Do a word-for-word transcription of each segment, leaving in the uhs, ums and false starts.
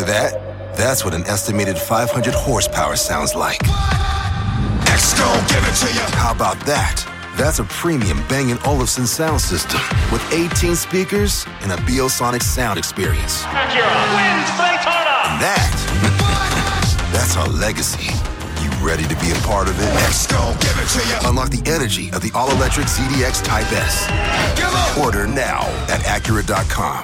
that? That's what an estimated five hundred horsepower sounds like. X gon' give it to you. How about that? That's a premium Bang and Olufsen sound system with eighteen speakers and a Biosonic sound experience. Acura wins Daytona. And that, that's our legacy. You ready to be a part of it? X gon' give it to you. Unlock the energy of the all-electric Z D X Type S. Order now at Acura dot com.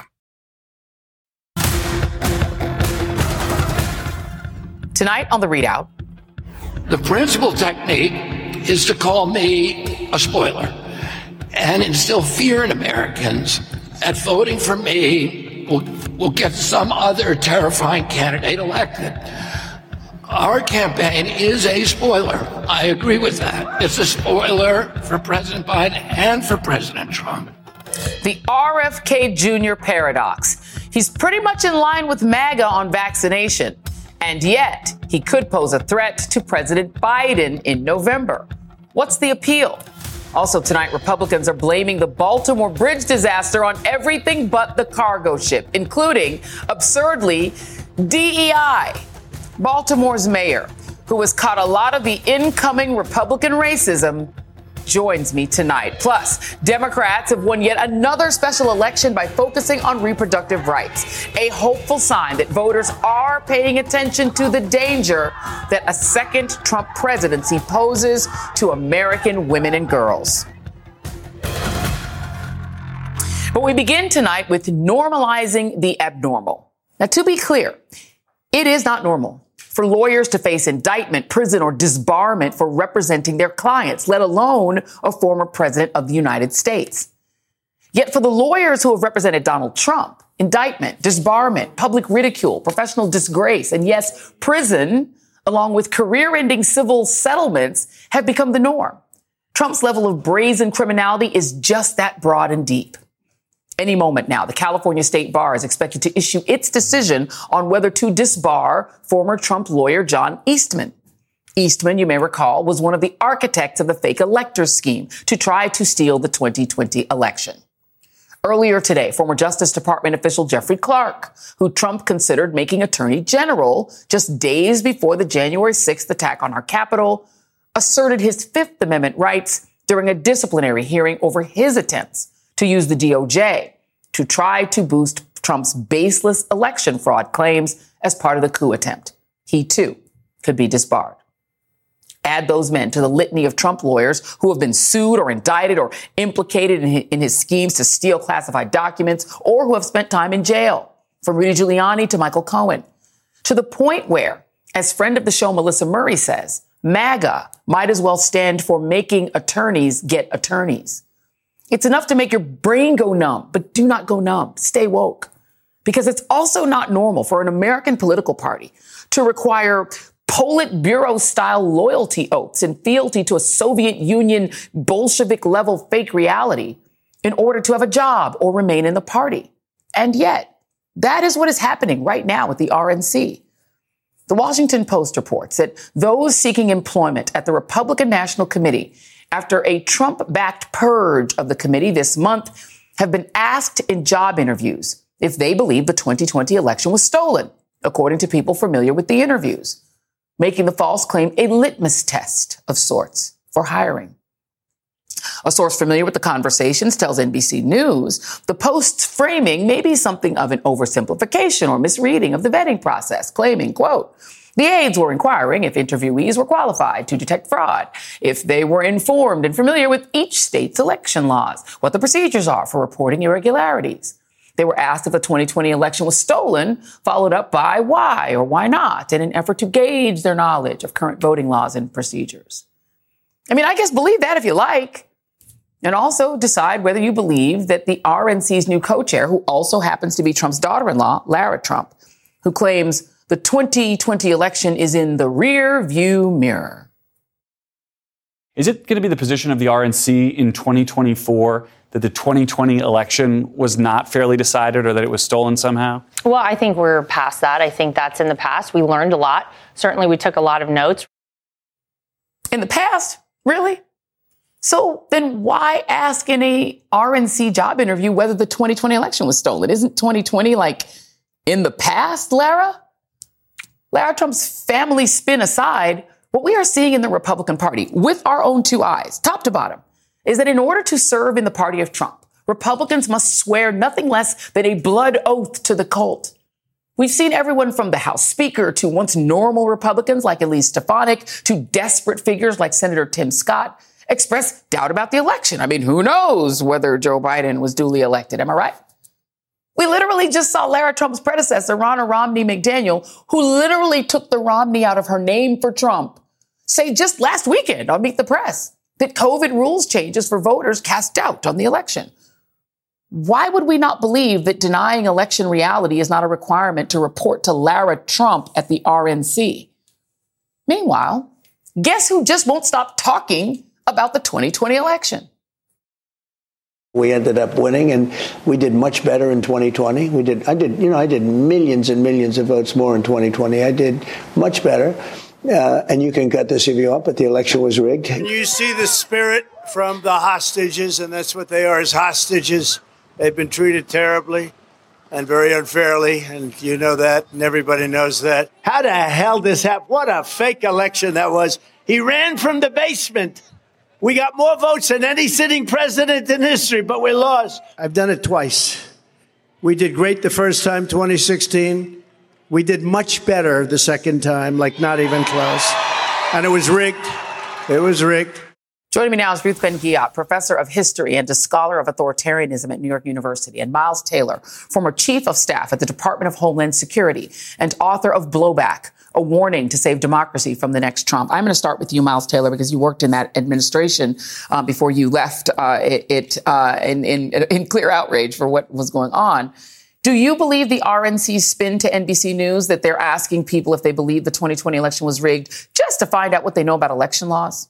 Tonight on The ReidOut. The principal technique is to call me a spoiler and instill fear in Americans that voting for me will, will get some other terrifying candidate elected. Our campaign is a spoiler. I agree with that. It's a spoiler for President Biden and for President Trump. The R F K Junior paradox. He's pretty much in line with MAGA on vaccination. And yet, he could pose a threat to President Biden in November. What's the appeal? Also tonight, Republicans are blaming the Baltimore bridge disaster on everything but the cargo ship, including, absurdly, D E I. Baltimore's mayor, who has caught a lot of the incoming Republican racism, joins me tonight. Plus, Democrats have won yet another special election by focusing on reproductive rights, a hopeful sign that voters are paying attention to the danger that a second Trump presidency poses to American women and girls. But we begin tonight with normalizing the abnormal. Now, to be clear, it is not normal for lawyers to face indictment, prison, or disbarment for representing their clients, let alone a former president of the United States. Yet for the lawyers who have represented Donald Trump, indictment, disbarment, public ridicule, professional disgrace, and yes, prison, along with career-ending civil settlements, have become the norm. Trump's level of brazen criminality is just that broad and deep. Any moment now, the California State Bar is expected to issue its decision on whether to disbar former Trump lawyer John Eastman. Eastman, you may recall, was one of the architects of the fake electors scheme to try to steal the twenty twenty election. Earlier today, former Justice Department official Jeffrey Clark, who Trump considered making attorney general just days before the January sixth attack on our Capitol, asserted his Fifth Amendment rights during a disciplinary hearing over his attempts to use the D O J to try to boost Trump's baseless election fraud claims as part of the coup attempt. He, too, could be disbarred. Add those men to the litany of Trump lawyers who have been sued or indicted or implicated in his, in his schemes to steal classified documents or who have spent time in jail, from Rudy Giuliani to Michael Cohen, to the point where, as friend of the show Melissa Murray says, MAGA might as well stand for making attorneys get attorneys. It's enough to make your brain go numb, but do not go numb. Stay woke. Because it's also not normal for an American political party to require Politburo-style loyalty oaths and fealty to a Soviet Union Bolshevik-level fake reality in order to have a job or remain in the party. And yet, that is what is happening right now with the R N C. The Washington Post reports that those seeking employment at the Republican National Committee after a Trump-backed purge of the committee this month have been asked in job interviews if they believe the twenty twenty election was stolen, according to people familiar with the interviews, making the false claim a litmus test of sorts for hiring. A source familiar with the conversations tells N B C News the Post's framing may be something of an oversimplification or misreading of the vetting process, claiming, quote, the aides were inquiring if interviewees were qualified to detect fraud, if they were informed and familiar with each state's election laws, what the procedures are for reporting irregularities. They were asked if the twenty twenty election was stolen, followed up by why or why not, in an effort to gauge their knowledge of current voting laws and procedures. I mean, I guess believe that if you like. And also decide whether you believe that the R N C's new co-chair, who also happens to be Trump's daughter-in-law, Lara Trump, who claims the twenty twenty election is in the rear view mirror. Is it going to be the position of the R N C in twenty twenty-four that the twenty twenty election was not fairly decided or that it was stolen somehow? Well, I think we're past that. I think that's in the past. We learned a lot. Certainly, we took a lot of notes. In the past? Really? So then why ask in a R N C job interview whether the twenty twenty election was stolen? Isn't twenty twenty like in the past, Lara? Lara Trump's family spin aside, what we are seeing in the Republican Party with our own two eyes, top to bottom, is that in order to serve in the party of Trump, Republicans must swear nothing less than a blood oath to the cult. We've seen everyone from the House Speaker to once normal Republicans like Elise Stefanik to desperate figures like Senator Tim Scott express doubt about the election. I mean, who knows whether Joe Biden was duly elected? Am I right? We literally just saw Lara Trump's predecessor, Ronna Romney McDaniel, who literally took the Romney out of her name for Trump, say just last weekend on Meet the Press that COVID rules changes for voters cast doubt on the election. Why would we not believe that denying election reality is not a requirement to report to Lara Trump at the R N C? Meanwhile, guess who just won't stop talking about the twenty twenty election? We ended up winning, and we did much better in twenty twenty. We did, I did, you know, I did millions and millions of votes more in twenty twenty. I did much better. Uh, and you can cut this if you want, but the election was rigged. And you see the spirit from the hostages, and that's what they are, as hostages. They've been treated terribly and very unfairly, and you know that, and everybody knows that. How the hell this happened? What a fake election that was. He ran from the basement. We got more votes than any sitting president in history, but we lost. I've done it twice. We did great the first time, twenty sixteen. We did much better the second time, like not even close. And it was rigged. It was rigged. Joining me now is Ruth Ben-Ghiat, professor of history and a scholar of authoritarianism at New York University, and Miles Taylor, former chief of staff at the Department of Homeland Security and author of Blowback, a warning to save democracy from the next Trump. I'm going to start with you, Miles Taylor, because you worked in that administration uh, before you left uh, it, it uh, in, in, in clear outrage for what was going on. Do you believe the R N C's spin to N B C News that they're asking people if they believe the twenty twenty election was rigged just to find out what they know about election laws?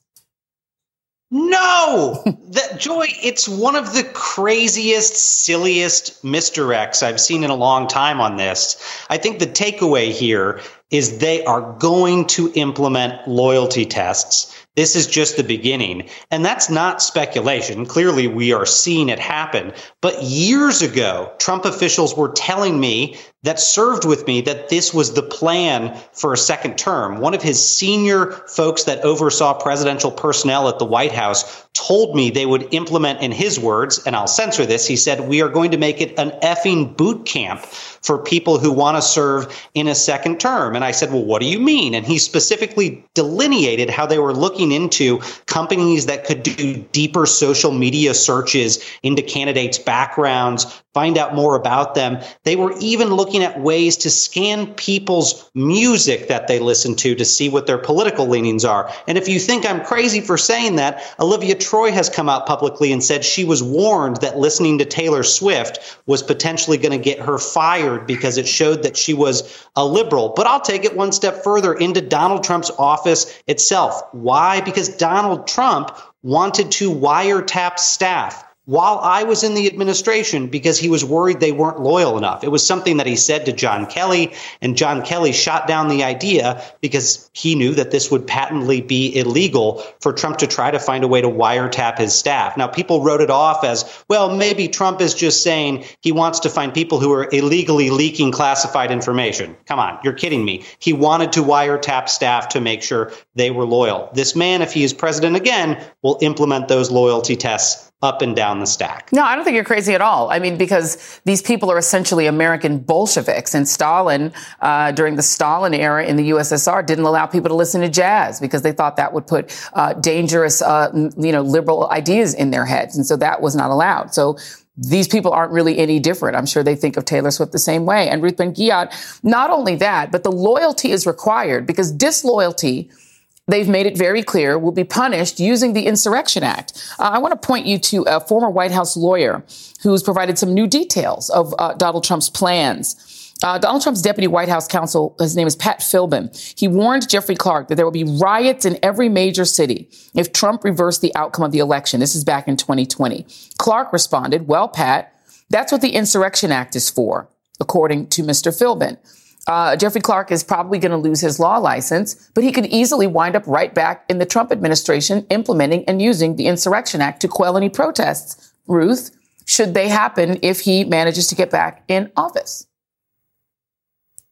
No, that, Joy, it's one of the craziest, silliest misdirects I've seen in a long time on this. I think the takeaway here is they are going to implement loyalty tests. This is just the beginning. And that's not speculation. Clearly, we are seeing it happen. But years ago, Trump officials were telling me that served with me that this was the plan for a second term. One of his senior folks that oversaw presidential personnel at the White House told me they would implement, in his words, and I'll censor this, he said, we are going to make it an effing boot camp for people who want to serve in a second term. And I said, well, what do you mean? And he specifically delineated how they were looking into companies that could do deeper social media searches into candidates' backgrounds, find out more about them. They were even looking at ways to scan people's music that they listen to to see what their political leanings are. And if you think I'm crazy for saying that, Olivia Troy has come out publicly and said she was warned that listening to Taylor Swift was potentially going to get her fired because it showed that she was a liberal. But I'll take it one step further into Donald Trump's office itself. Why? Because Donald Trump wanted to wiretap staff while I was in the administration because he was worried they weren't loyal enough. It was something that he said to John Kelly, and John Kelly shot down the idea because he knew that this would patently be illegal for Trump to try to find a way to wiretap his staff. Now, people wrote it off as, well, maybe Trump is just saying he wants to find people who are illegally leaking classified information. Come on, you're kidding me. He wanted to wiretap staff to make sure they were loyal. This man, if he is president again, will implement those loyalty tests up and down the stack. No, I don't think you're crazy at all. I mean, because these people are essentially American Bolsheviks, and Stalin, uh, during the Stalin era in the U S S R, didn't allow people to listen to jazz because they thought that would put uh, dangerous, uh, you know, liberal ideas in their heads. And so that was not allowed. So these people aren't really any different. I'm sure they think of Taylor Swift the same way. And Ruth Ben-Ghiat, not only that, but the loyalty is required because disloyalty, they've made it very clear, will be punished using the Insurrection Act. Uh, I want to point you to a former White House lawyer who's provided some new details of uh, Donald Trump's plans. Uh, Donald Trump's deputy White House counsel, his name is Pat Philbin. He warned Jeffrey Clark that there will be riots in every major city if Trump reversed the outcome of the election. This is back in twenty twenty. Clark responded, well, Pat, that's what the Insurrection Act is for, according to Mister Philbin. Uh, Jeffrey Clark is probably going to lose his law license, but he could easily wind up right back in the Trump administration implementing and using the Insurrection Act to quell any protests, Ruth, should they happen if he manages to get back in office.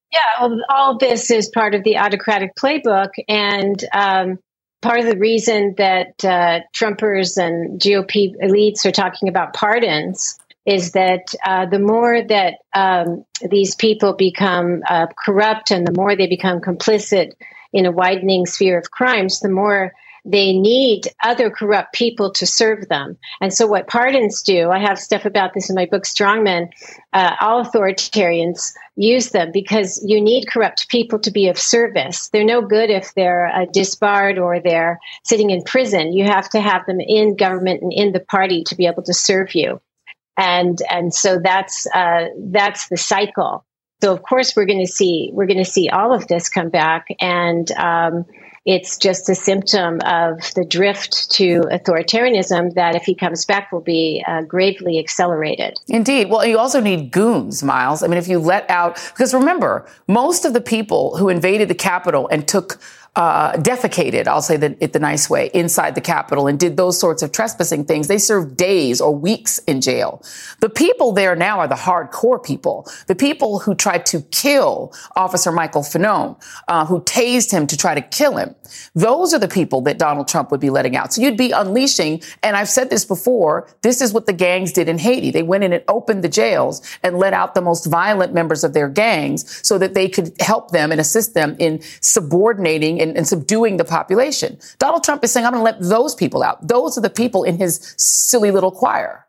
Yeah, well, all of this is part of the autocratic playbook. And um, part of the reason that uh, Trumpers and G O P elites are talking about pardons is that uh, the more that um, these people become uh, corrupt and the more they become complicit in a widening sphere of crimes, the more they need other corrupt people to serve them. And so what pardons do, I have stuff about this in my book, Strongmen, uh, all authoritarians use them because you need corrupt people to be of service. They're no good if they're uh, disbarred or they're sitting in prison. You have to have them in government and in the party to be able to serve you. And and so that's uh, that's the cycle. So of course we're going to see we're going to see all of this come back, and um, it's just a symptom of the drift to authoritarianism that, if he comes back, will be uh, gravely accelerated. Indeed. Well, you also need goons, Miles. I mean, if you let out, because remember, most of the people who invaded the Capitol and took Uh, defecated, I'll say that it the nice way, inside the Capitol and did those sorts of trespassing things, they served days or weeks in jail. The people there now are the hardcore people, the people who tried to kill Officer Michael Fanone, uh, who tased him to try to kill him. Those are the people that Donald Trump would be letting out. So you'd be unleashing, and I've said this before, this is what the gangs did in Haiti. They went in and opened the jails and let out the most violent members of their gangs so that they could help them and assist them in subordinating and, and subduing the population. Donald Trump is saying, I'm going to let those people out. Those are the people in his silly little choir.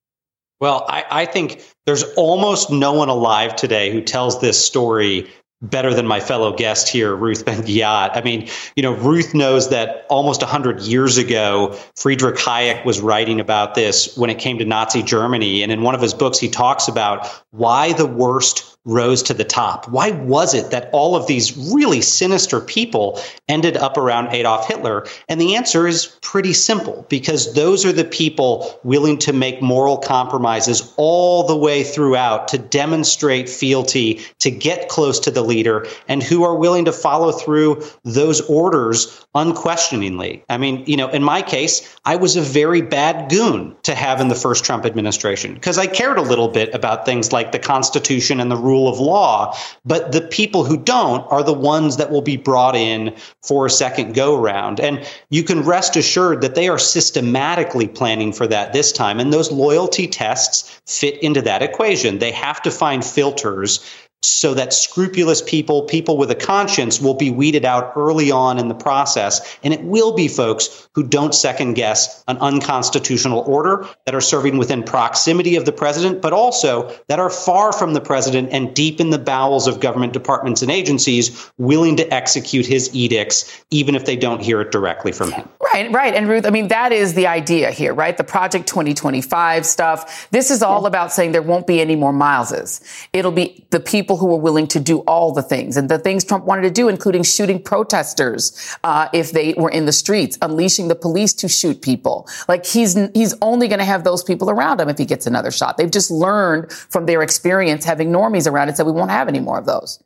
Well, I, I think there's almost no one alive today who tells this story better than my fellow guest here, Ruth Ben-Ghiat. I mean, you know, Ruth knows that almost one hundred years ago, Friedrich Hayek was writing about this when it came to Nazi Germany. And in one of his books, he talks about why the worst rose to the top. Why was it that all of these really sinister people ended up around Adolf Hitler? And the answer is pretty simple, because those are the people willing to make moral compromises all the way throughout to demonstrate fealty, to get close to the leader, and who are willing to follow through those orders unquestioningly. I mean, you know, in my case, I was a very bad goon to have in the first Trump administration because I cared a little bit about things like the Constitution and the rule of law. But the people who don't are the ones that will be brought in for a second go round. And you can rest assured that they are systematically planning for that this time. And those loyalty tests fit into that equation. They have to find filters so that scrupulous people, people with a conscience, will be weeded out early on in the process. And it will be folks who don't second guess an unconstitutional order, that are serving within proximity of the president, but also that are far from the president and deep in the bowels of government departments and agencies, willing to execute his edicts, even if they don't hear it directly from him. Right, right. And Ruth, I mean, that is the idea here, right? The Project twenty twenty-five stuff. This is all about saying there won't be any more Mileses. It'll be the people who are willing to do all the things, and the things Trump wanted to do, including shooting protesters uh, if they were in the streets, unleashing the police to shoot people. Like he's he's only going to have those people around him if he gets another shot. They've just learned from their experience having normies around and said we won't have any more of those.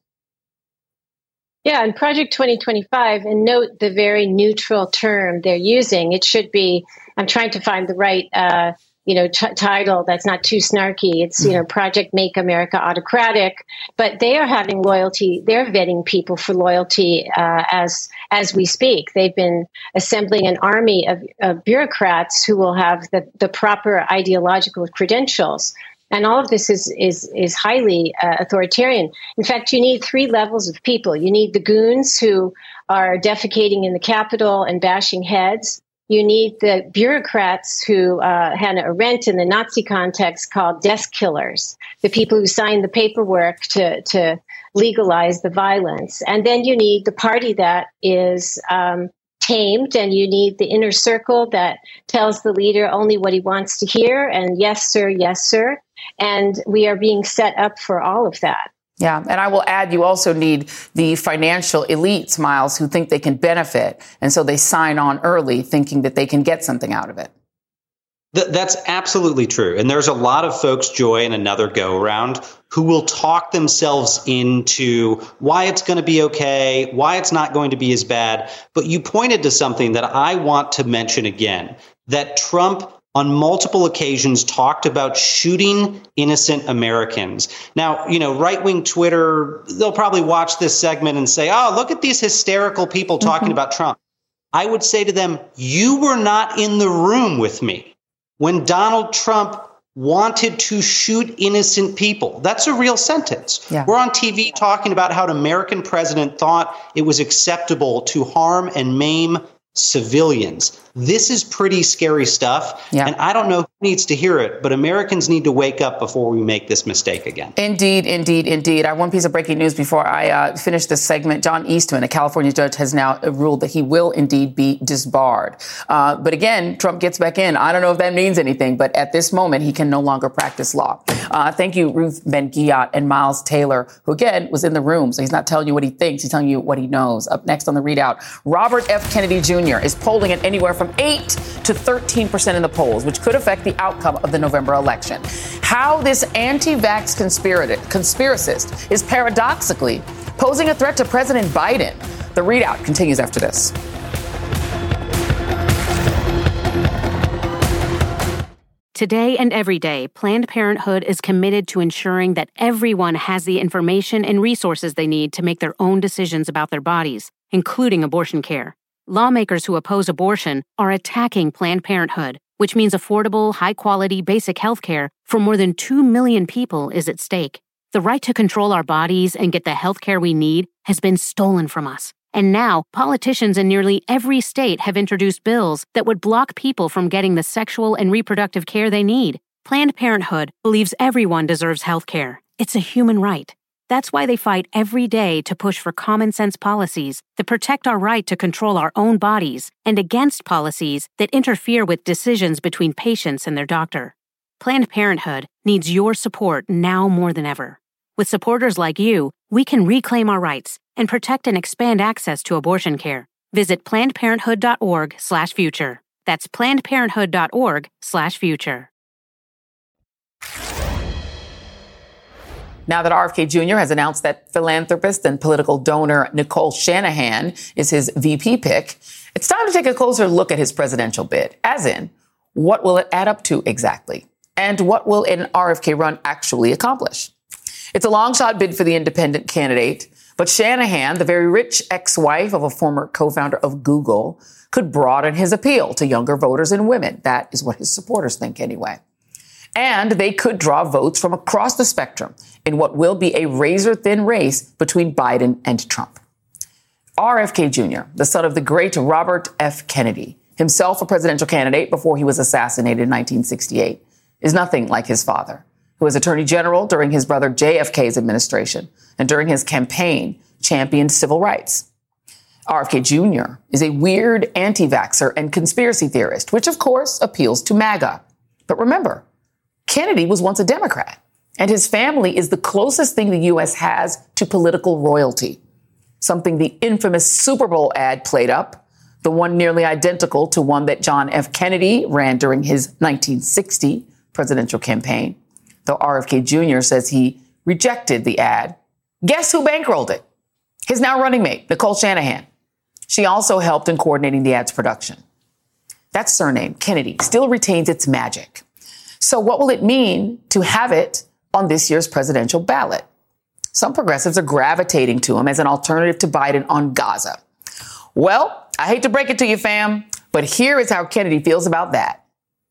Yeah, and Project twenty twenty-five, and note the very neutral term they're using. It should be, I'm trying to find the right, uh, you know, t- title that's not too snarky. It's, you know, Project Make America Autocratic. But they are having loyalty. They're vetting people for loyalty uh, as as we speak. They've been assembling an army of, of bureaucrats who will have the, the proper ideological credentials. And all of this is is is highly uh, authoritarian. In fact, you need three levels of people. You need the goons who are defecating in the Capitol and bashing heads. You need the bureaucrats who uh, Hannah Arendt in the Nazi context called desk killers, the people who signed the paperwork to, to legalize the violence. And then you need the party that is um, tamed, and you need the inner circle that tells the leader only what he wants to hear. And yes, sir, yes, sir. And we are being set up for all of that. Yeah. And I will add, you also need the financial elites, Miles, who think they can benefit. And so they sign on early thinking that they can get something out of it. Th- that's absolutely true. And there's a lot of folks, Joy, in another go around who will talk themselves into why it's going to be okay, why it's not going to be as bad. But you pointed to something that I want to mention again, that Trump on multiple occasions talked about shooting innocent Americans. Now, you know, right-wing Twitter, they'll probably watch this segment and say, oh, look at these hysterical people talking mm-hmm. about Trump. I would say to them, you were not in the room with me when Donald Trump wanted to shoot innocent people. That's a real sentence. Yeah. We're on T V talking about how an American president thought it was acceptable to harm and maim civilians. This is pretty scary stuff. Yeah. And I don't know who needs to hear it, but Americans need to wake up before we make this mistake again. Indeed, indeed, indeed. I have one piece of breaking news before I uh, finish this segment. John Eastman, a California judge, has now ruled that he will indeed be disbarred. Uh, but again, Trump gets back in. I don't know if that means anything, but at this moment, he can no longer practice law. Uh, thank you, Ruth Ben-Ghiat and Miles Taylor, who again was in the room. So he's not telling you what he thinks. He's telling you what he knows. Up next on the readout, Robert F. Kennedy Junior is polling at anywhere from eight to thirteen percent in the polls, which could affect the outcome of the November election. How this anti-vax conspiracist is paradoxically posing a threat to President Biden. The readout continues after this. Today and every day, Planned Parenthood is committed to ensuring that everyone has the information and resources they need to make their own decisions about their bodies, including abortion care. Lawmakers who oppose abortion are attacking Planned Parenthood, which means affordable, high-quality, basic health care for more than two million people is at stake. The right to control our bodies and get the health care we need has been stolen from us. And now, politicians in nearly every state have introduced bills that would block people from getting the sexual and reproductive care they need. Planned Parenthood believes everyone deserves health care. It's a human right. That's why they fight every day to push for common-sense policies that protect our right to control our own bodies and against policies that interfere with decisions between patients and their doctor. Planned Parenthood needs your support now more than ever. With supporters like you, we can reclaim our rights and protect and expand access to abortion care. Visit plannedparenthood.org slash future. That's plannedparenthood.org slash future. Now that R F K Junior has announced that philanthropist and political donor Nicole Shanahan is his V P pick, it's time to take a closer look at his presidential bid. As in, what will it add up to exactly? And what will an R F K run actually accomplish? It's a long shot bid for the independent candidate, but Shanahan, the very rich ex-wife of a former co-founder of Google, could broaden his appeal to younger voters and women. That is what his supporters think anyway. And they could draw votes from across the spectrum in what will be a razor-thin race between Biden and Trump. R F K Junior, the son of the great Robert F. Kennedy, himself a presidential candidate before he was assassinated in nineteen sixty-eight, is nothing like his father, who was Attorney General during his brother J F K's administration and during his campaign championed civil rights. R F K Junior is a weird anti-vaxxer and conspiracy theorist, which of course appeals to MAGA. But remember, Kennedy was once a Democrat, and his family is the closest thing the U S has to political royalty, something the infamous Super Bowl ad played up, the one nearly identical to one that John F. Kennedy ran during his nineteen sixty presidential campaign, though R F K Junior says he rejected the ad. Guess who bankrolled it? His now running mate, Nicole Shanahan. She also helped in coordinating the ad's production. That surname, Kennedy, still retains its magic. So what will it mean to have it on this year's presidential ballot? Some progressives are gravitating to him as an alternative to Biden on Gaza. Well, I hate to break it to you, fam, but here is how Kennedy feels about that.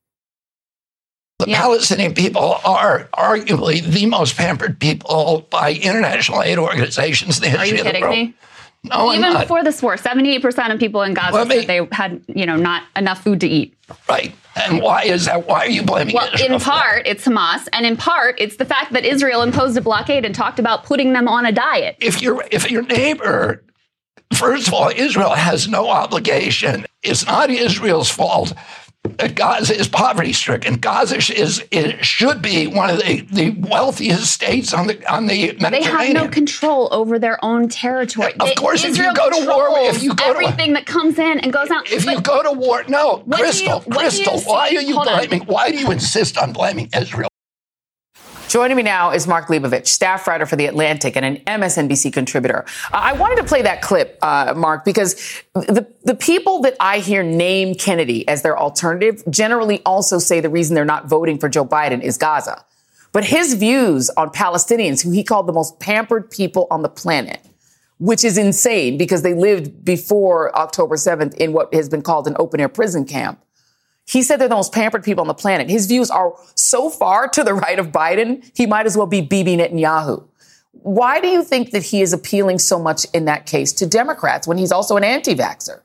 The yeah. Palestinian people are arguably the most pampered people by international aid organizations in the history of the world. Are you kidding me? No, Even before this war, seventy-eight percent of people in Gaza me, said they had, you know, not enough food to eat. Right. And why is that? Why are you blaming well, Israel? In part, it's Hamas, and in part, it's the fact that Israel imposed a blockade and talked about putting them on a diet. If your if your neighbor, first of all, Israel has no obligation. It's not Israel's fault. Gaza is poverty-stricken. Gaza is, is should be one of the, the wealthiest states on the on the Mediterranean. They have no control over their own territory. Of they, course, Israel if you go to war, if you go everything to, that comes in and goes out. If but, you go to war, no, Crystal, you, Crystal, why are you Hold blaming? On. Why do you insist on blaming Israel? Joining me now is Mark Leibovich, staff writer for The Atlantic and an M S N B C contributor. Uh, I wanted to play that clip, uh, Mark, because the, the people that I hear name Kennedy as their alternative generally also say the reason they're not voting for Joe Biden is Gaza. But his views on Palestinians, who he called the most pampered people on the planet, which is insane because they lived before October seventh in what has been called an open-air prison camp. He said they're the most pampered people on the planet. His views are so far to the right of Biden, he might as well be Bibi Netanyahu. Why do you think that he is appealing so much in that case to Democrats when he's also an anti-vaxxer?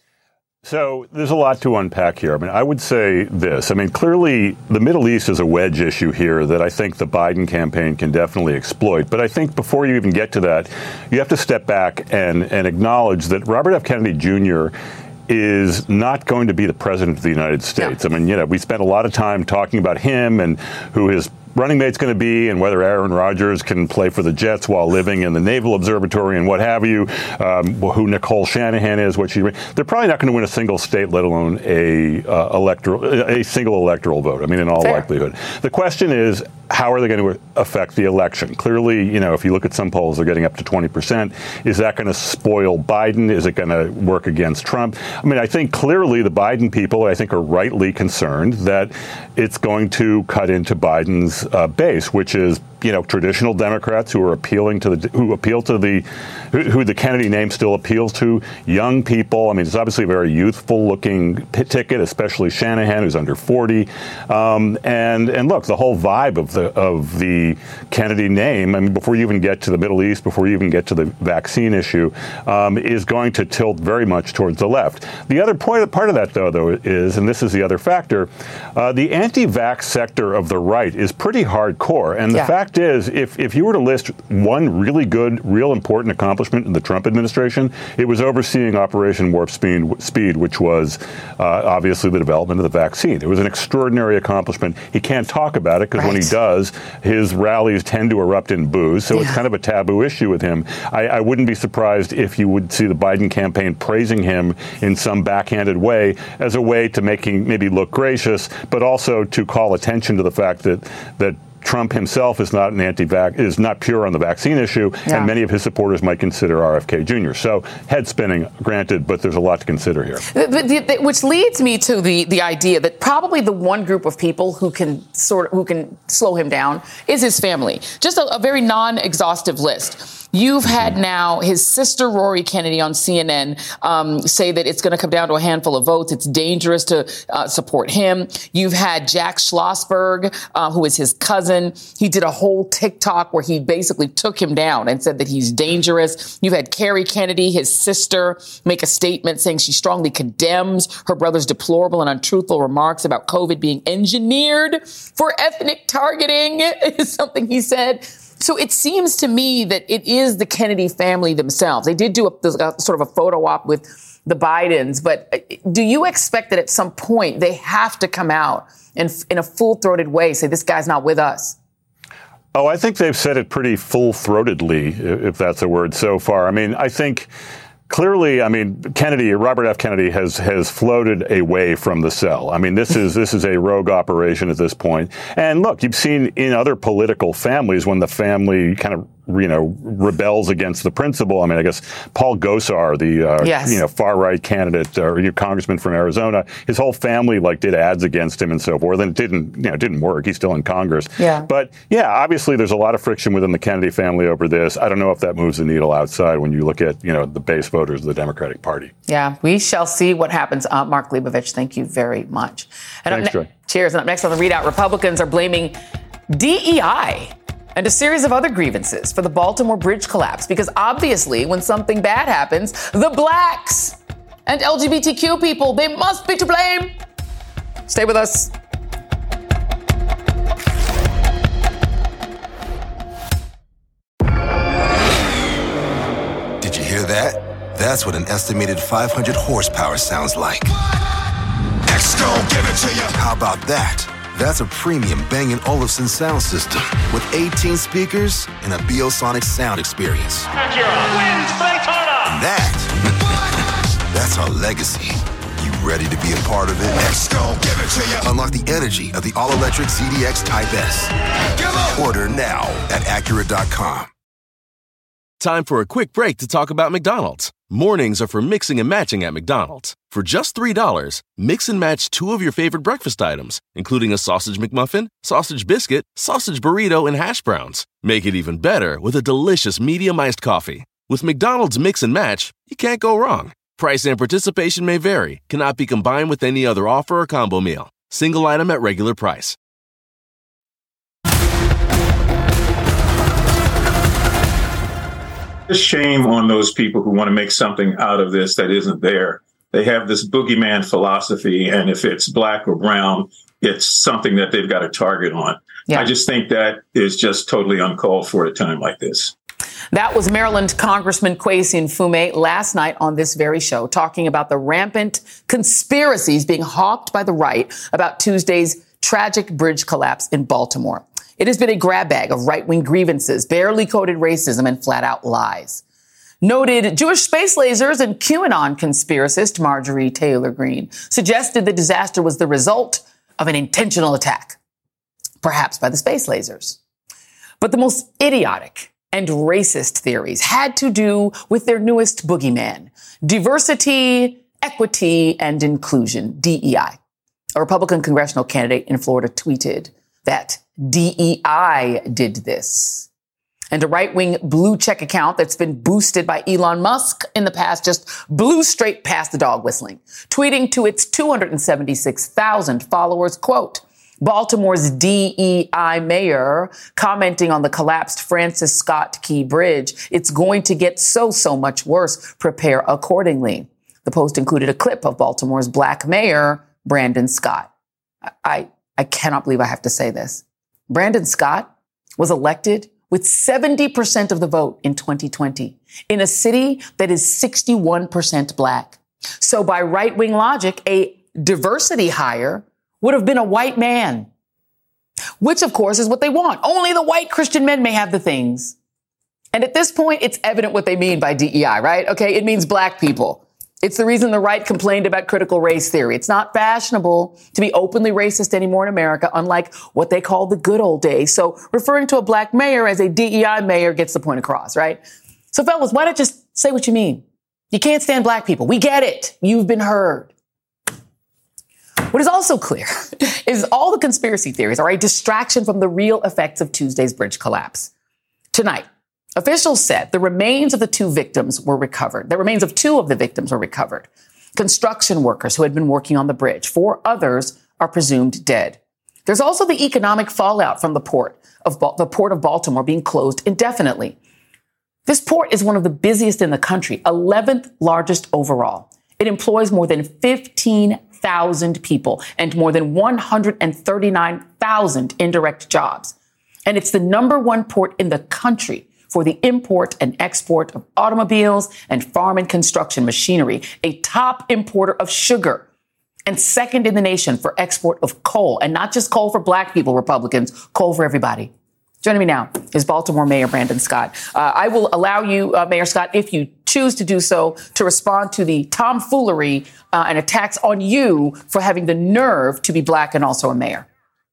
So there's a lot to unpack here. I mean, I would say this. I mean, clearly the Middle East is a wedge issue here that I think the Biden campaign can definitely exploit. But I think before you even get to that, you have to step back and, and acknowledge that Robert F. Kennedy Junior is not going to be the president of the United States. No. I mean, you know, we spent a lot of time talking about him and who his running mate's going to be and whether Aaron Rodgers can play for the Jets while living in the Naval Observatory and what have you, um, who Nicole Shanahan is, what she, they're probably not going to win a single state, let alone a uh, electoral, a single electoral vote. I mean, in all Fair. likelihood. The question is, how are they going to affect the election? Clearly, you know, if you look at some polls, they're getting up to twenty percent. Is that going to spoil Biden? Is it going to work against Trump? I mean, I think clearly the Biden people, I think, are rightly concerned that it's going to cut into Biden's uh, base, which is, you know, traditional Democrats who are appealing to the, who appeal to the, who, who the Kennedy name still appeals to, young people. I mean, it's obviously a very youthful looking pit ticket, especially Shanahan, who's under forty. Um, and, and look, the whole vibe of the, of the Kennedy name, I mean, before you even get to the Middle East, before you even get to the vaccine issue, um, is going to tilt very much towards the left. The other point, part of that, though, though, is, and this is the other factor, uh, the anti-vax sector of the right is pretty hardcore. And the yeah. fact is, if, if you were to list one really good, real important accomplishment in the Trump administration, it was overseeing Operation Warp Speed, speed which was uh, obviously the development of the vaccine. It was an extraordinary accomplishment. He can't talk about it because right. when he does, his rallies tend to erupt in boos. So yeah. it's kind of a taboo issue with him. I, I wouldn't be surprised if you would see the Biden campaign praising him in some backhanded way as a way to making maybe look gracious, but also to call attention to the fact that that Trump himself is not an anti-vax, is not pure on the vaccine issue, yeah. and many of his supporters might consider R F K Junior So head spinning, granted, but there's a lot to consider here. The, the, the, which leads me to the the idea that probably the one group of people who can sort of, who can slow him down is his family. Just a, a very non-exhaustive list. You've had now his sister, Rory Kennedy, on C N N um, say that it's going to come down to a handful of votes. It's dangerous to uh, support him. You've had Jack Schlossberg, uh, who is his cousin. He did a whole TikTok where he basically took him down and said that he's dangerous. You've had Kerry Kennedy, his sister, make a statement saying she strongly condemns her brother's deplorable and untruthful remarks about COVID being engineered for ethnic targeting, is something he said. So it seems to me that it is the Kennedy family themselves. They did do a, a sort of a photo op with the Bidens, but do you expect that at some point they have to come out and in a full-throated way say this guy's not with us? Oh, I think they've said it pretty full-throatedly, if that's a word, so far. I mean, I think clearly, I mean, Kennedy, Robert F. Kennedy has has floated away from the cell. I mean, this is this is a rogue operation at this point. And look, you've seen in other political families when the family kind of, you know, rebels against the principle. I mean, I guess Paul Gosar, the, uh, yes. you know, far-right candidate or uh, congressman from Arizona, his whole family, like, did ads against him and so forth. And it didn't, you know, it didn't work. He's still in Congress. Yeah. But, yeah, obviously there's a lot of friction within the Kennedy family over this. I don't know if that moves the needle outside when you look at, you know, the base voters of the Democratic Party. Yeah, we shall see what happens. Uh, Mark Leibovich, thank you very much. And Thanks, ne- Joy. Cheers. And up next on the ReadOut, Republicans are blaming D E I and a series of other grievances for the Baltimore Bridge collapse, because obviously when something bad happens, the blacks and L G B T Q people, they must be to blame. Stay with us. Did you hear that? That's what an estimated five hundred horsepower sounds like. X-Gon, give it to you. How about that? That's a premium Bang and Olufsen sound system with eighteen speakers and a Biosonic sound experience. Acura wins Daytona. And that, that's our legacy. You Ready to be a part of it? X gon' give it to you. Unlock the energy of the all-electric Z D X Type S. Order now at Acura dot com. Time for a quick break to talk about McDonald's. Mornings are for mixing and matching at McDonald's. For just three dollars, mix and match two of your favorite breakfast items, including a sausage McMuffin, sausage biscuit, sausage burrito, and hash browns. Make it even better with a delicious medium iced coffee. With McDonald's Mix and Match, you can't go wrong. Price and participation may vary, cannot be combined with any other offer or combo meal. Single item at regular price. Shame on those people who want to make something out of this that isn't there. They have this boogeyman philosophy, and if it's black or brown, it's something that they've got a target on. Yeah. I just think that is just totally uncalled for at a time like this. That was Maryland Congressman Kweisi Mfume last night on this very show, talking about the rampant conspiracies being hawked by the right about Tuesday's tragic bridge collapse in Baltimore. It has been a grab bag of right-wing grievances, barely coded racism, and flat-out lies. Noted Jewish space lasers and QAnon conspiracist Marjorie Taylor Greene suggested the disaster was the result of an intentional attack, perhaps by the space lasers. But the most idiotic and racist theories had to do with their newest boogeyman, diversity, equity, and inclusion, D E I. A Republican congressional candidate in Florida tweeted that D E I did this. And a right-wing blue check account that's been boosted by Elon Musk in the past just blew straight past the dog whistling, tweeting to its two hundred seventy-six thousand followers, quote, Baltimore's D E I mayor commenting on the collapsed Francis Scott Key Bridge. It's going to get so, so much worse. Prepare accordingly. The post included a clip of Baltimore's black mayor, Brandon Scott. I, I cannot believe I have to say this. Brandon Scott was elected with seventy percent of the vote in twenty twenty in a city that is sixty-one percent black. So by right-wing logic, a diversity hire would have been a white man, which, of course, is what they want. Only the white Christian men may have the things. And at this point, it's evident what they mean by D E I, right? Okay, it means black people. It's the reason the right complained about critical race theory. It's not fashionable to be openly racist anymore in America, unlike what they call the good old days. So referring to a black mayor as a D E I mayor gets the point across, right? So fellas, why not just say what you mean? You can't stand black people. We get it. You've been heard. What is also clear is all the conspiracy theories are a distraction from the real effects of Tuesday's bridge collapse. Tonight, officials said the remains of the two victims were recovered. The remains of two of the victims were recovered. Construction workers who had been working on the bridge. Four others are presumed dead. There's also the economic fallout from the port of ba- the port of Baltimore being closed indefinitely. This port is one of the busiest in the country, eleventh largest overall. It employs more than fifteen thousand people and more than one hundred thirty-nine thousand indirect jobs. And it's the number one port in the country for the import and export of automobiles and farm and construction machinery, a top importer of sugar, and second in the nation for export of coal, and not just coal for black people, Republicans, coal for everybody. Joining me now is Baltimore Mayor Brandon Scott. Uh, I will allow you, uh, Mayor Scott, if you choose to do so, to respond to the tomfoolery uh, and attacks on you for having the nerve to be black and also a mayor.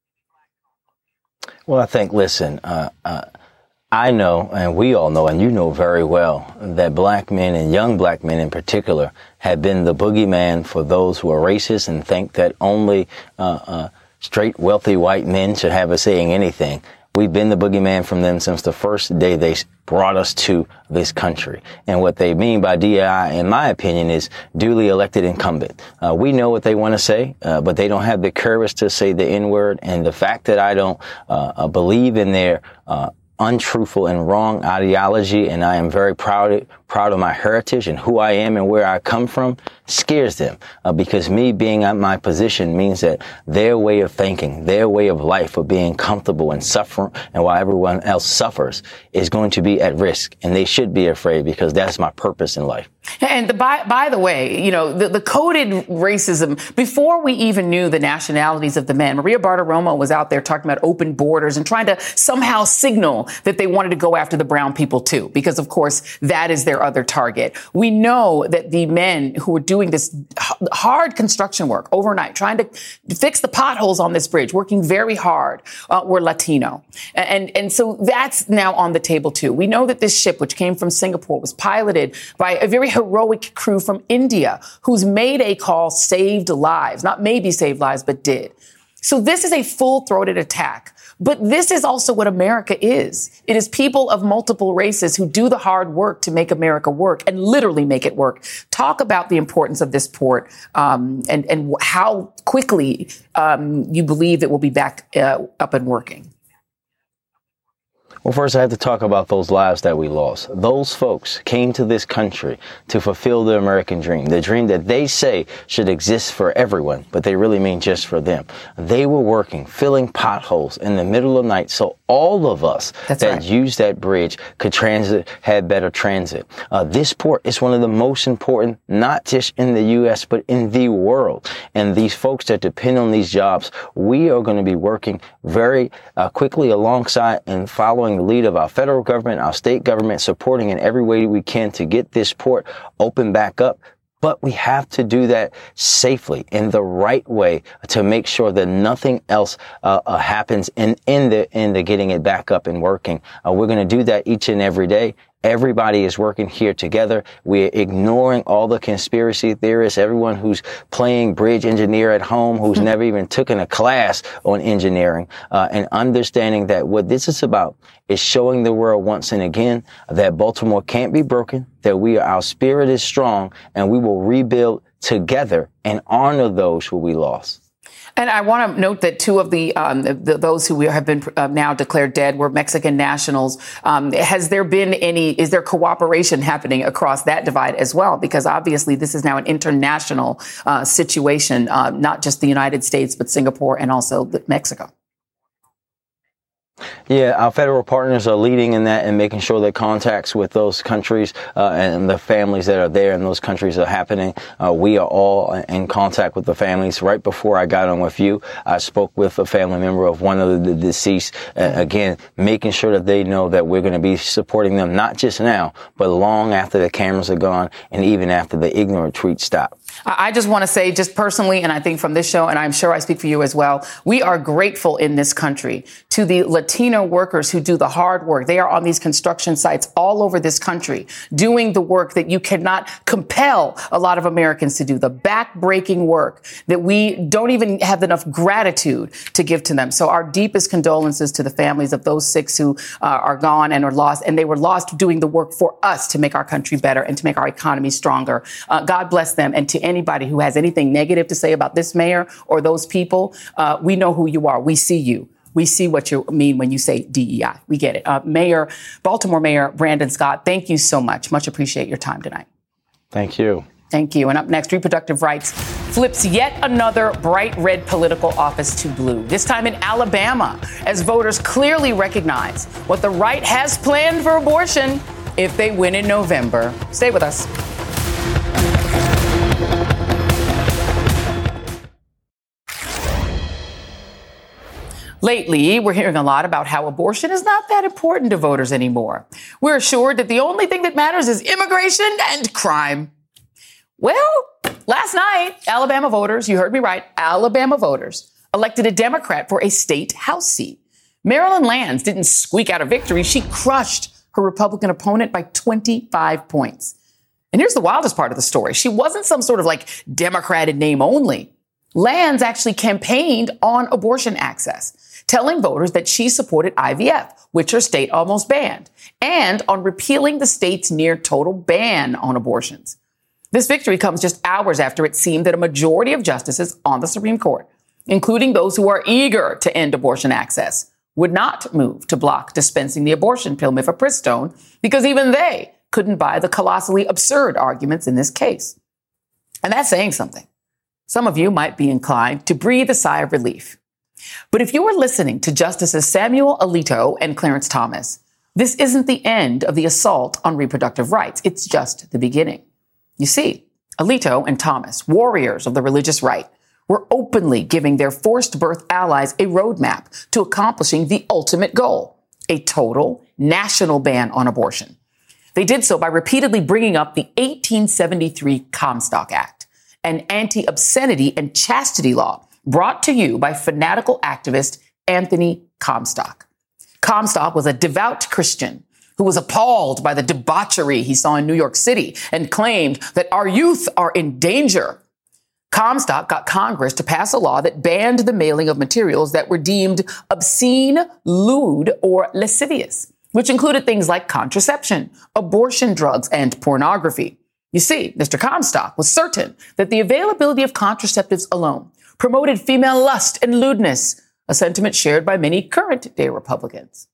Well, I think, listen, uh, uh, I know, and we all know, and you know very well, that black men and young black men in particular have been the boogeyman for those who are racist and think that only uh, uh, straight, wealthy white men should have a say in anything. We've been the boogeyman from them since the first day they brought us to this country. And what they mean by D E I, in my opinion, is duly elected incumbent. Uh, we know what they want to say, uh, but they don't have the courage to say the N-word. And the fact that I don't uh, uh, believe in their uh untruthful and wrong ideology, and I am very proud proud of my heritage and who I am and where I come from, scares them. Uh, because me being at my position means that their way of thinking, their way of life of being comfortable and suffering, and while everyone else suffers, is going to be at risk. And they should be afraid, because that's my purpose in life. And the, by, by the way, you know, the, the coded racism, before we even knew the nationalities of the men, Maria Bartiromo was out there talking about open borders and trying to somehow signal that they wanted to go after the brown people, too, because, of course, that is their other target. We know that the men who were doing this hard construction work overnight, trying to fix the potholes on this bridge, working very hard, uh, were Latino. And, and so that's now on the table, too. We know that this ship, which came from Singapore, was piloted by a very heroic crew from India whose Mayday call saved lives, not maybe saved lives, but did. So this is a full-throated attack. But this is also what America is. It is people of multiple races who do the hard work to make America work and literally make it work. Talk about the importance of this port um, and, and how quickly um, you believe it will be back uh, up and working. Well, first, I have to talk about those lives that we lost. Those folks came to this country to fulfill the American dream, the dream that they say should exist for everyone, but they really mean just for them. They were working, filling potholes in the middle of the night so all of us That's that right. use that bridge could transit, had better transit. Uh, this port is one of the most important, not just in the U S, but in the world. And these folks that depend on these jobs, we are going to be working very uh, quickly alongside and following the lead of our federal government, our state government, supporting in every way we can to get this port open back up. But we have to do that safely in the right way to make sure that nothing else uh, uh, happens in, in the in the getting it back up and working. Uh, we're going to do that each and every day. Everybody is working here together. We're ignoring all the conspiracy theorists, everyone who's playing bridge engineer at home, who's never even taken a class on engineering, uh, and understanding that what this is about is showing the world once and again that Baltimore can't be broken, that we are, our spirit is strong, and we will rebuild together and honor those who we lost. And I want to note that two of the, um, the those who have been uh, now declared dead were Mexican nationals. Um, has there been any, is there cooperation happening across that divide as well? Because obviously this is now an international uh, situation, uh, not just the United States, but Singapore and also Mexico. Yeah, our federal partners are leading in that and making sure that contacts with those countries uh, and the families that are there in those countries are happening. Uh, we are all in contact with the families. Right before I got on with you, I spoke with a family member of one of the deceased. Uh, again, making sure that they know that we're going to be supporting them, not just now, but long after the cameras are gone and even after the ignorant tweets stop. I just want to say, just personally, and I think from this show, and I'm sure I speak for you as well, we are grateful in this country to the Latino workers who do the hard work. They are on these construction sites all over this country doing the work that you cannot compel a lot of Americans to do, the back-breaking work that we don't even have enough gratitude to give to them. So our deepest condolences to the families of those six who uh, are gone and are lost, and they were lost doing the work for us to make our country better and to make our economy stronger. Uh, God bless them. And to anybody who has anything negative to say about this mayor or those people, uh, we know who you are. We see you. We see what you mean when you say D E I. We get it. Uh, Mayor, Baltimore Mayor Brandon Scott, thank you so much. Much appreciate your time tonight. Thank you. Thank you. And up next, reproductive rights flips yet another bright red political office to blue, this time in Alabama, as voters clearly recognize what the right has planned for abortion if they win in November. Stay with us. Lately, we're hearing a lot about how abortion is not that important to voters anymore. We're assured that the only thing that matters is immigration and crime. Well, last night, Alabama voters, you heard me right, Alabama voters elected a Democrat for a state House seat. Marilyn Lands didn't squeak out a victory. She crushed her Republican opponent by twenty-five points. And here's the wildest part of the story. She wasn't some sort of like Democrat in name only. Lands actually campaigned on abortion access, telling voters that she supported I V F, which her state almost banned, and on repealing the state's near total ban on abortions. This victory comes just hours after it seemed that a majority of justices on the Supreme Court, including those who are eager to end abortion access, would not move to block dispensing the abortion pill mifepristone because even they couldn't buy the colossally absurd arguments in this case. And that's saying something. Some of you might be inclined to breathe a sigh of relief. But if you were listening to Justices Samuel Alito and Clarence Thomas, this isn't the end of the assault on reproductive rights. It's just the beginning. You see, Alito and Thomas, warriors of the religious right, were openly giving their forced birth allies a roadmap to accomplishing the ultimate goal, a total national ban on abortion. They did so by repeatedly bringing up the eighteen seventy-three Comstock Act, an anti-obscenity and chastity law brought to you by fanatical activist Anthony Comstock. Comstock was a devout Christian who was appalled by the debauchery he saw in New York City and claimed that our youth are in danger. Comstock got Congress to pass a law that banned the mailing of materials that were deemed obscene, lewd, or lascivious, which included things like contraception, abortion drugs, and pornography. You see, Mister Comstock was certain that the availability of contraceptives alone promoted female lust and lewdness, a sentiment shared by many current-day Republicans.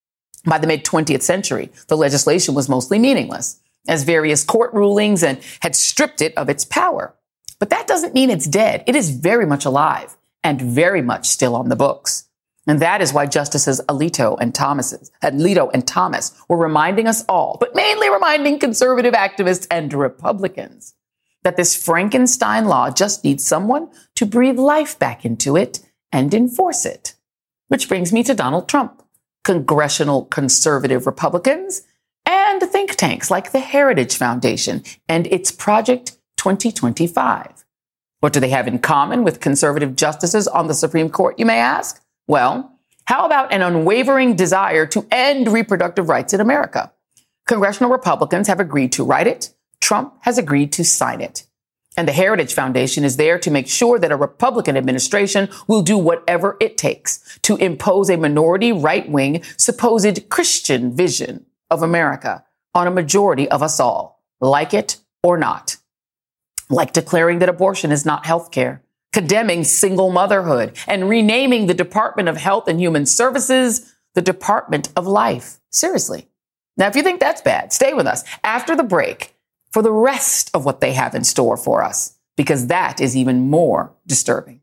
By the mid-twentieth century, the legislation was mostly meaningless, as various court rulings and had stripped it of its power. But that doesn't mean it's dead. It is very much alive and very much still on the books. And that is why Justices Alito and Thomas, Alito and Thomas were reminding us all, but mainly reminding conservative activists and Republicans, that this Frankenstein law just needs someone to breathe life back into it and enforce it. Which brings me to Donald Trump, congressional conservative Republicans, and think tanks like the Heritage Foundation and its Project twenty twenty-five. What do they have in common with conservative justices on the Supreme Court, you may ask? Well, how about an unwavering desire to end reproductive rights in America? Congressional Republicans have agreed to write it. Trump has agreed to sign it. And the Heritage Foundation is there to make sure that a Republican administration will do whatever it takes to impose a minority right-wing supposed Christian vision of America on a majority of us all, like it or not. Like declaring that abortion is not health care, condemning single motherhood, and renaming the Department of Health and Human Services the Department of Life. Seriously. Now, if you think that's bad, stay with us after the break for the rest of what they have in store for us, because that is even more disturbing.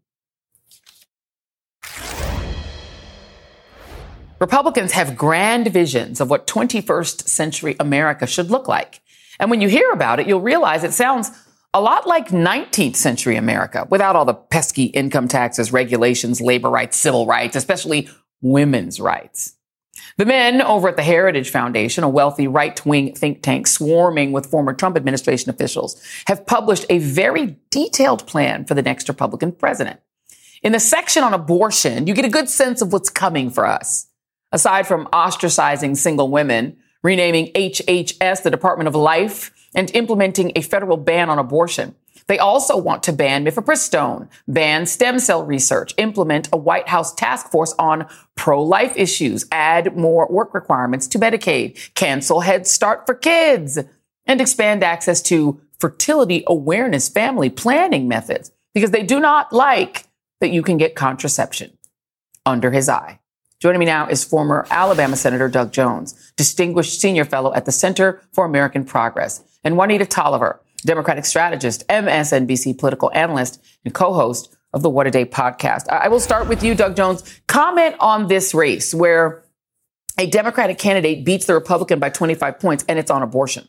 Republicans have grand visions of what twenty-first century America should look like. And when you hear about it, you'll realize it sounds a lot like nineteenth century America, without all the pesky income taxes, regulations, labor rights, civil rights, especially women's rights. The men over at the Heritage Foundation, a wealthy right-wing think tank swarming with former Trump administration officials, have published a very detailed plan for the next Republican president. In the section on abortion, you get a good sense of what's coming for us. Aside from ostracizing single women, renaming H H S the Department of Life, and implementing a federal ban on abortion, they also want to ban mifepristone, ban stem cell research, implement a White House task force on pro-life issues, add more work requirements to Medicaid, cancel Head Start for kids, and expand access to fertility awareness family planning methods, because they do not like that you can get contraception under his eye. Joining me now is former Alabama Senator Doug Jones, distinguished senior fellow at the Center for American Progress, and Juanita Tolliver, Democratic strategist, M S N B C political analyst, and co-host of the What a Day podcast. I will start with you, Doug Jones. Comment on this race where a Democratic candidate beats the Republican by twenty-five points, and it's on abortion.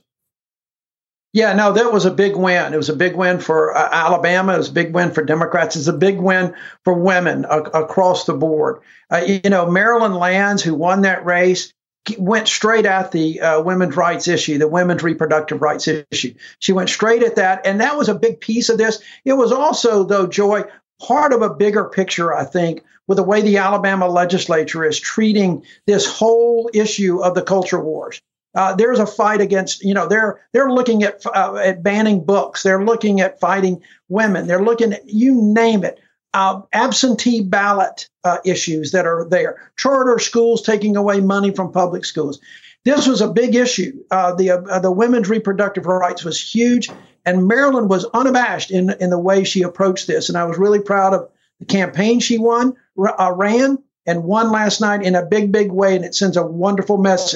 Yeah, no, that was a big win. It was a big win for uh, Alabama. It was a big win for Democrats. It's a big win for women uh, across the board. Uh, you know, Marilyn Lands, who won that race, went straight at the uh, women's rights issue, the women's reproductive rights issue. She went straight at that. And that was a big piece of this. It was also, though, Joy, part of a bigger picture, I think, with the way the Alabama legislature is treating this whole issue of the culture wars. Uh, there's a fight against, you know, they're they're looking at uh, at banning books. They're looking at fighting women. They're looking at, you name it, uh, absentee ballot uh, issues that are there. Charter schools taking away money from public schools. This was a big issue. Uh, the uh, the women's reproductive rights was huge, and Marilyn was unabashed in in the way she approached this. And I was really proud of the campaign she won, uh, ran, and won last night in a big, big way. And it sends a wonderful message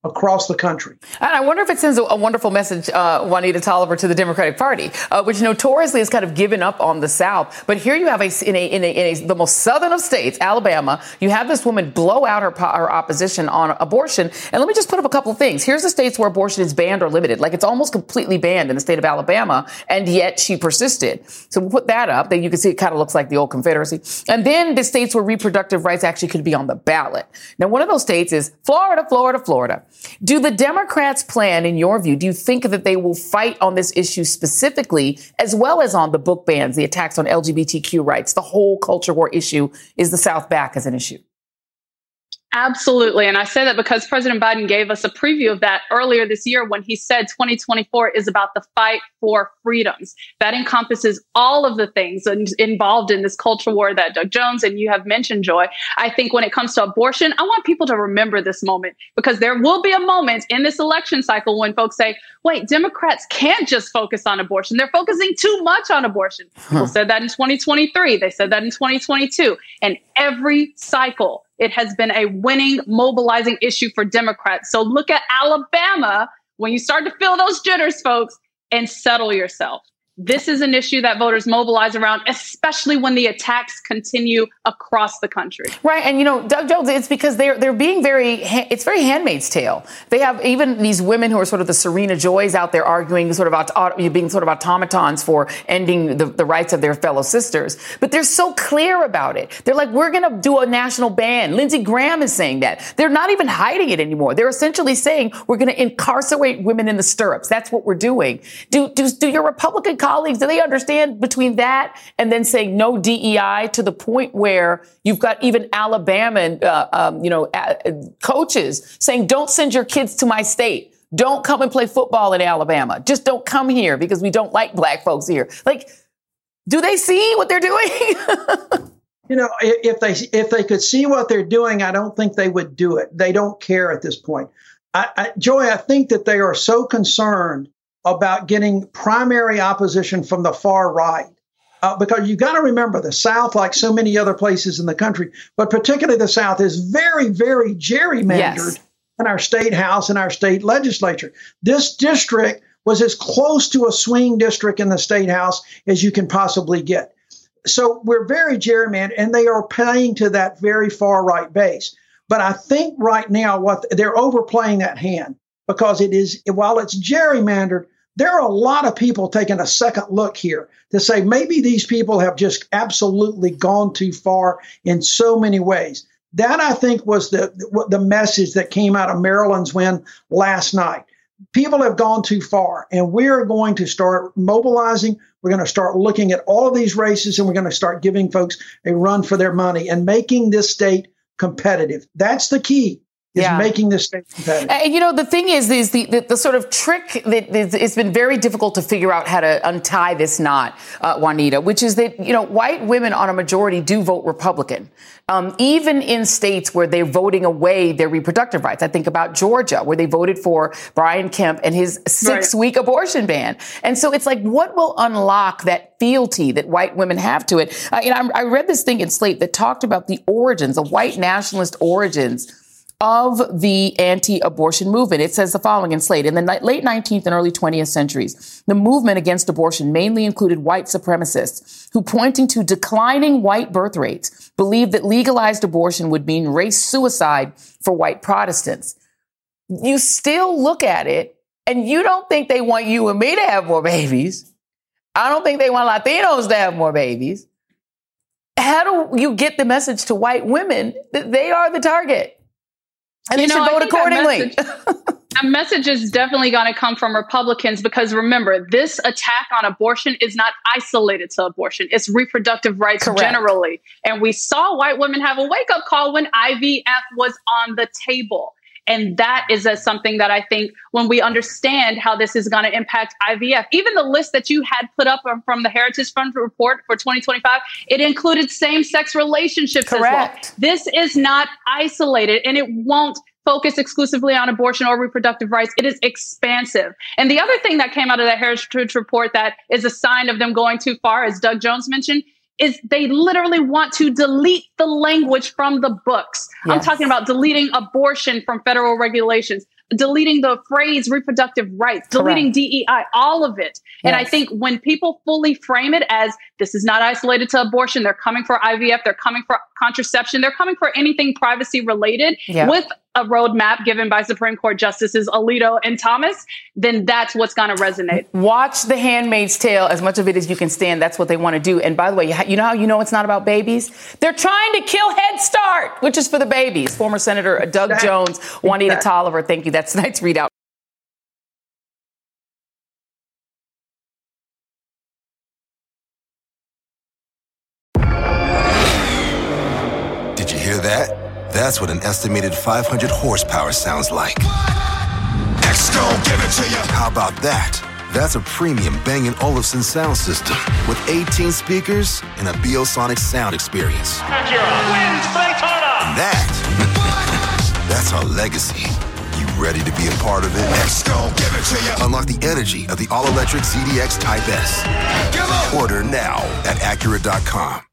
across the country. And I wonder if it sends a, a wonderful message, uh, Juanita Tolliver, to the Democratic Party, uh, which notoriously has kind of given up on the South. But here you have a, in, a, in, a, in a, the most southern of states, Alabama, you have this woman blow out her, her opposition on abortion. And let me just put up a couple of things. Here's the states where abortion is banned or limited. Like it's almost completely banned in the state of Alabama, and yet she persisted. So we'll put that up. Then you can see it kind of looks like the old Confederacy. And then the states where reproductive rights actually could be on the ballot. Now, one of those states is Florida, Florida, Florida. Do the Democrats plan, in your view, do you think that they will fight on this issue specifically, as well as on the book bans, the attacks on L G B T Q rights, the whole culture war issue? Is the South back as an issue? Absolutely. And I say that because President Biden gave us a preview of that earlier this year when he said twenty twenty-four is about the fight for freedoms. That encompasses all of the things involved in this culture war that Doug Jones and you have mentioned, Joy. I think when it comes to abortion, I want people to remember this moment, because there will be a moment in this election cycle when folks say, wait, Democrats can't just focus on abortion. They're focusing too much on abortion. Huh. People said that in twenty twenty-three. They said that in twenty twenty-two. And every cycle, it has been a winning, mobilizing issue for Democrats. So look at Alabama when you start to feel those jitters, folks, and settle yourself. This is an issue that voters mobilize around, especially when the attacks continue across the country. Right. And, you know, Doug Jones, it's because they're they're being very it's very Handmaid's Tale. They have even these women who are sort of the Serena Joys out there arguing sort of auto, being sort of automatons for ending the, the rights of their fellow sisters. But they're so clear about it. They're like, we're going to do a national ban. Lindsey Graham is saying that. They're not even hiding it anymore. They're essentially saying we're going to incarcerate women in the stirrups. That's what we're doing. Do, do, do your Republican colleagues, do they understand between that and then saying no D E I to the point where you've got even Alabama and, uh, um, you know, uh, coaches saying, don't send your kids to my state. Don't come and play football in Alabama. Just don't come here because we don't like black folks here. Like, do they see what they're doing? You know, if they if they could see what they're doing, I don't think they would do it. They don't care at this point. I, I, Joy, I think that they are so concerned about getting primary opposition from the far right. Uh, because you got to remember the South, like so many other places in the country, but particularly the South, is very, very gerrymandered yes. in our state house and our state legislature. This district was as close to a swing district in the state house as you can possibly get. So we're very gerrymandered, and they are playing to that very far right base. But I think right now what they're overplaying that hand, because it is, while it's gerrymandered, there are a lot of people taking a second look here to say maybe these people have just absolutely gone too far in so many ways. That, I think, was the the message that came out of Maryland's win last night. People have gone too far, and we're going to start mobilizing. We're going to start looking at all of these races, and we're going to start giving folks a run for their money and making this state competitive. That's the key. Is yeah. making this state competitive. And, you know, the thing is, is the, the, the sort of trick that is, it's been very difficult to figure out how to untie this knot, uh, Juanita, which is that, you know, white women on a majority do vote Republican, um, even in states where they're voting away their reproductive rights. I think about Georgia, where they voted for Brian Kemp and his six-week right. abortion ban. And so it's like, what will unlock that fealty that white women have to it? Uh, you know, I, I read this thing in Slate that talked about the origins, the white nationalist origins of the anti-abortion movement. It says the following in Slate. In the ni- late nineteenth and early twentieth centuries, the movement against abortion mainly included white supremacists who, pointing to declining white birth rates, believed that legalized abortion would mean race suicide for white Protestants. You still look at it and you don't think they want you and me to have more babies. I don't think they want Latinos to have more babies. How do you get the message to white women that they are the target? And you they know, should vote accordingly. That message, that message is definitely going to come from Republicans, because remember, this attack on abortion is not isolated to abortion. It's reproductive rights Correct. Generally. And we saw white women have a wake-up call when I V F was on the table. And that is a, something that I think when we understand how this is going to impact I V F, even the list that you had put up from the Heritage Fund report for twenty twenty-five, it included same-sex relationships Correct. As well. This is not isolated, and it won't focus exclusively on abortion or reproductive rights. It is expansive. And the other thing that came out of that Heritage report that is a sign of them going too far, as Doug Jones mentioned, is they literally want to delete the language from the books. Yes. I'm talking about deleting abortion from federal regulations, deleting the phrase reproductive rights, deleting D E I, all of it. And yes. I think when people fully frame it as this is not isolated to abortion, they're coming for I V F, they're coming for contraception, they're coming for anything privacy related yeah. with a roadmap given by Supreme Court Justices Alito and Thomas, then that's what's going to resonate. Watch The Handmaid's Tale as much of it as you can stand. That's what they want to do. And by the way, you know how you know it's not about babies? They're trying to kill Head Start, which is for the babies. Former Senator Doug exactly. Jones, Juanita exactly. Tolliver. Thank you. That's tonight's ReidOut. Did you hear that? That's what an estimated five hundred horsepower sounds like. X-Gon, give it to you. How about that? That's a premium Bang and Olufsen sound system with eighteen speakers and a Biosonic sound experience. Acura wins Daytona. And that, that's our legacy. You ready to be a part of it? X-Gon, give it to you. Unlock the energy of the all-electric Z D X Type S. Order now at Acura dot com.